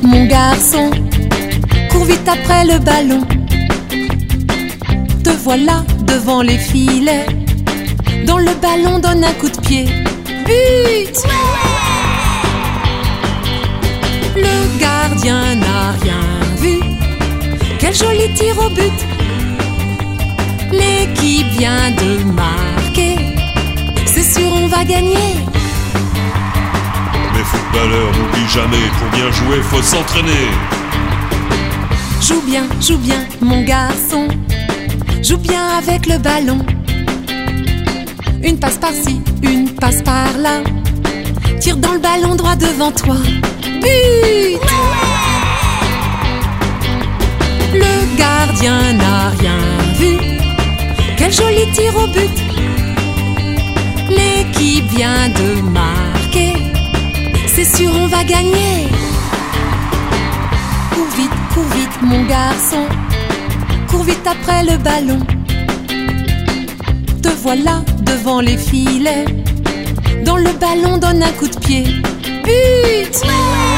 mon garçon, cours vite après le ballon. Te voilà devant les filets, dans le ballon donne un coup de pied. But! Le gardien n'a rien vu, quel joli tir au but. L'équipe vient de marquer, c'est sûr on va gagner. Mais footballeur, n'oublie jamais, pour bien jouer, faut s'entraîner. Joue bien, mon garçon, joue bien avec le ballon. Une passe par-ci, une passe par-là, tire dans le ballon droit devant toi. But! Le gardien n'a rien vu, quel joli tir au but. L'équipe vient de marquer, c'est sûr on va gagner. Cours vite mon garçon, cours vite après le ballon. Te voilà devant les filets, dans le ballon donne un coup de pied. But!